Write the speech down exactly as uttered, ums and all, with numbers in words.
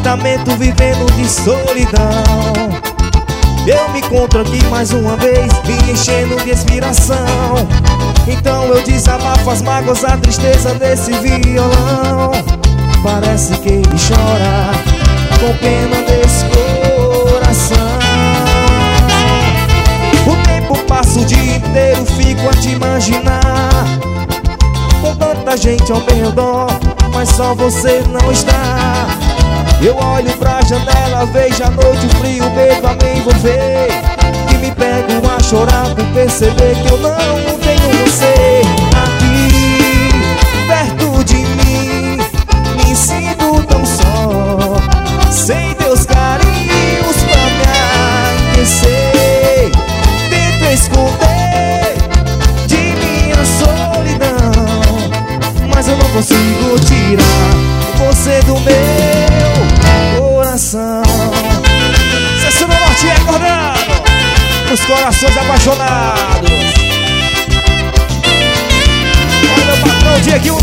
apartamento vivendo de solidão. Eu me encontro aqui mais uma vez, me enchendo de inspiração. Então eu desabafo as mágoas, a tristeza desse violão. Parece que ele chora com pena desse coração. O tempo passa o dia inteiro, fico a te imaginar, com tanta gente ao meu redor, mas só você não está. Eu olho pra janela, vejo a noite, o frio, o medo a me envolver, que me pego a chorar por perceber que eu não tenho você aqui perto de mim. Me sinto tão só, sem teus carinhos pra me aquecer. Tento esconder de minha solidão, mas eu não consigo tirar você do meu coração. Sessão do Norte acordando os corações apaixonados. Olha meu patrão, Diego